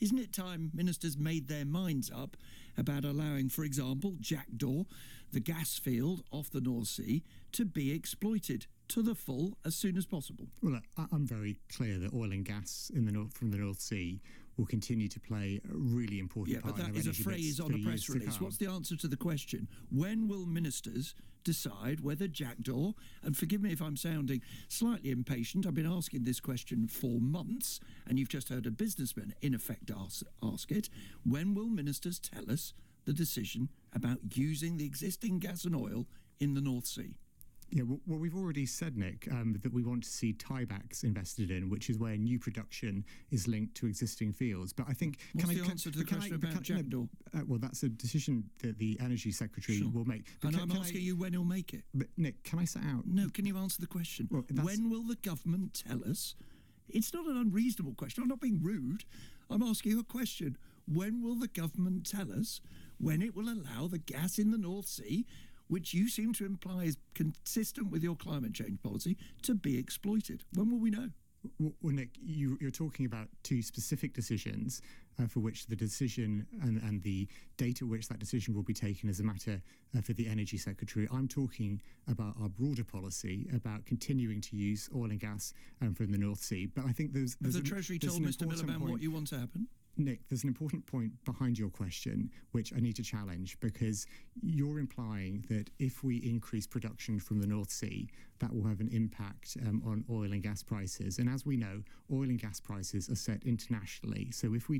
Isn't it time ministers made their minds up about allowing, for example, Jackdaw, the gas field off the North Sea, to be exploited to the full as soon as possible? Well, look, I'm very clear that oil and gas from the North Sea will continue to play a really important part in our energy mix. Yeah, but that is a phrase on a press release. What's the answer to the question? When will ministers decide whether Jackdaw, and forgive me if I'm sounding slightly impatient, I've been asking this question for months, and you've just heard a businessman in effect ask it, when will ministers tell us the decision about using the existing gas and oil in the North Sea? Yeah, well, we've already said, Nick, that we want to see tiebacks invested in, which is where new production is linked to existing fields. But I think... What's the answer to the question about Jackdaw? Well, that's a decision that the Energy Secretary will make. But I'm asking you when he'll make it. But, Nick, can I set out... No, can you answer the question? Well, when will the government tell us? It's not an unreasonable question. I'm not being rude. I'm asking you a question. When will the government tell us when it will allow the gas in the North Sea, which you seem to imply is consistent with your climate change policy, to be exploited? When will we know? Well, Nick, you're talking about two specific decisions for which the decision and the data which that decision will be taken as a matter for the Energy Secretary. I'm talking about our broader policy about continuing to use oil and gas from the North Sea. But I think there's the Treasury told Mr Miliband what you want to happen? Nick, there's an important point behind your question which I need to challenge, because you're implying that if we increase production from the North Sea, that will have an impact on oil and gas prices. And as we know, oil and gas prices are set internationally. So if we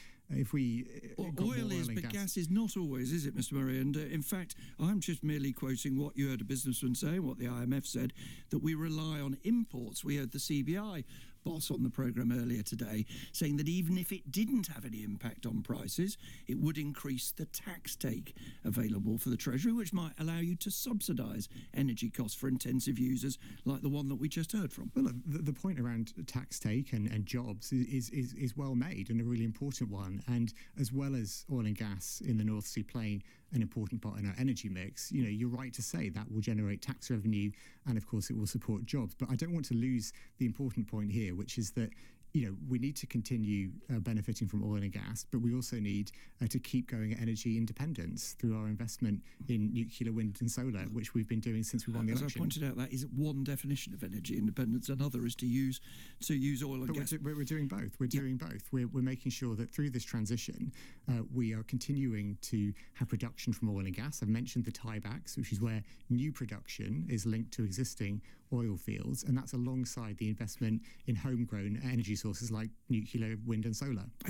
oil is, but gas is not always, is it, Mr Murray? And in fact, I'm just merely quoting what you heard a businessman say, what the IMF said, that we rely on imports. We heard the CBI boss on the programme earlier today saying that even if it didn't have any impact on prices, it would increase the tax take available for the Treasury, which might allow you to subsidise energy costs for intensive users like the one that we just heard from. Well, look, the point around tax take and jobs is well made, and a really important one. And as well as oil and gas in the North Sea playing an important part in our energy mix, you're right to say that will generate tax revenue, and of course it will support jobs. But I don't want to lose the important point here, which is that we need to continue benefiting from oil and gas, but we also need to keep going at energy independence through our investment in nuclear, wind and solar, which we've been doing since we won the election. As I pointed out, that is one definition of energy independence. Another is to use oil and gas. We're doing both. We're doing both. We're making sure that through this transition, we are continuing to have production from oil and gas. I've mentioned the tiebacks, which is where new production is linked to existing oil fields, and that's alongside the investment in homegrown energy sources like nuclear, wind and solar.